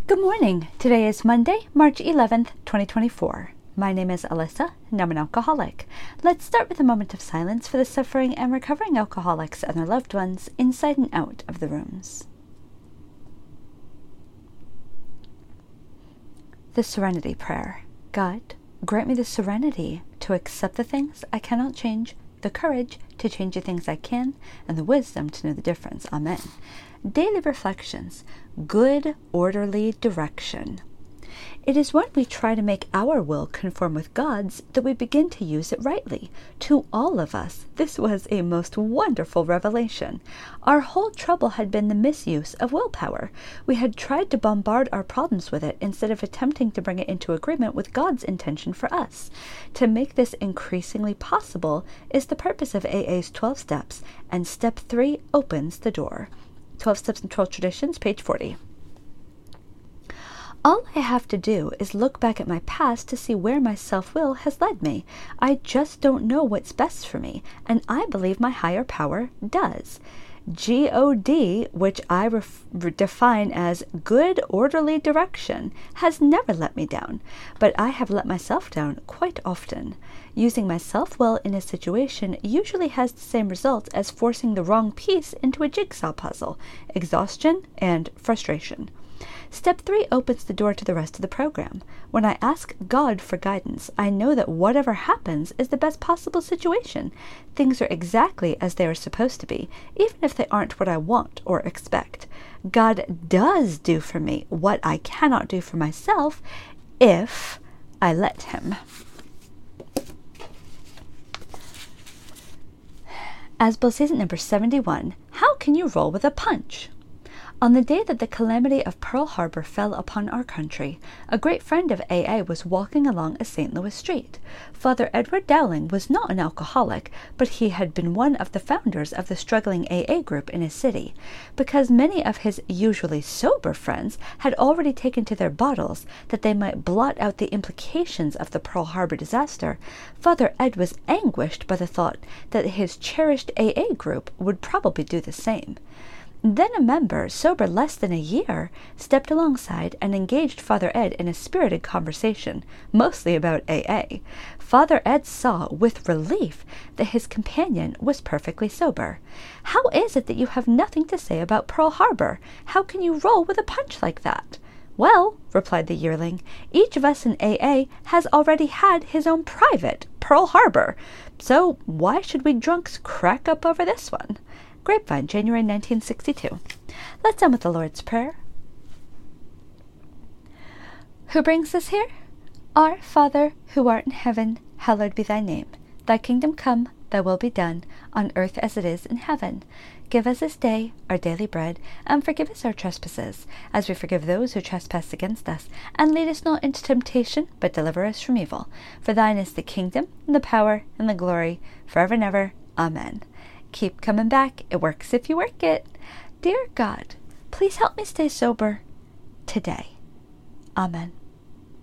Good morning. Today is Monday, March 11th, 2024. My name is Alyssa, and I'm an alcoholic. Let's start with a moment of silence for the suffering and recovering alcoholics and their loved ones inside and out of the rooms. The Serenity Prayer. God, grant me the serenity to accept the things I cannot change, the courage to change the things I can, and the wisdom to know the difference. Amen. Daily Reflections. Good, orderly direction. It is when we try to make our will conform with God's that we begin to use it rightly. To all of us, this was a most wonderful revelation. Our whole trouble had been the misuse of willpower. We had tried to bombard our problems with it instead of attempting to bring it into agreement with God's intention for us. To make this increasingly possible is the purpose of AA's 12 steps, and step 3 opens the door. 12 Steps and 12 Traditions, page 40. All I have to do is look back at my past to see where my self-will has led me. I just don't know what's best for me, and I believe my higher power does. God, which I define as good, orderly direction, has never let me down, but I have let myself down quite often. Using my self-will in a situation usually has the same result as forcing the wrong piece into a jigsaw puzzle: exhaustion and frustration. Step 3 opens the door to the rest of the program. When I ask God for guidance, I know that whatever happens is the best possible situation. Things are exactly as they are supposed to be, even if they aren't what I want or expect. God does do for me what I cannot do for myself if I let Him. Asbel season number 71. How can you roll with a punch? On the day that the calamity of Pearl Harbor fell upon our country, a great friend of AA was walking along a St. Louis street. Father Edward Dowling was not an alcoholic, but he had been one of the founders of the struggling AA group in his city. Because many of his usually sober friends had already taken to their bottles that they might blot out the implications of the Pearl Harbor disaster, Father Ed was anguished by the thought that his cherished AA group would probably do the same. Then a member, sober less than a year, stepped alongside and engaged Father Ed in a spirited conversation, mostly about AA. Father Ed saw, with relief, that his companion was perfectly sober. "How is it that you have nothing to say about Pearl Harbor? How can you roll with a punch like that?" "Well," replied the yearling, "each of us in AA has already had his own private Pearl Harbor, so why should we drunks crack up over this one?" Grapevine, January 1962. Let's end with the Lord's Prayer. Who brings us here? Our Father, who art in heaven, hallowed be thy name. Thy kingdom come, thy will be done, on earth as it is in heaven. Give us this day our daily bread, and forgive us our trespasses, as we forgive those who trespass against us. And lead us not into temptation, but deliver us from evil. For thine is the kingdom, and the power, and the glory, forever and ever. Amen. Keep coming back. It works if you work it. Dear God, please help me stay sober today. Amen.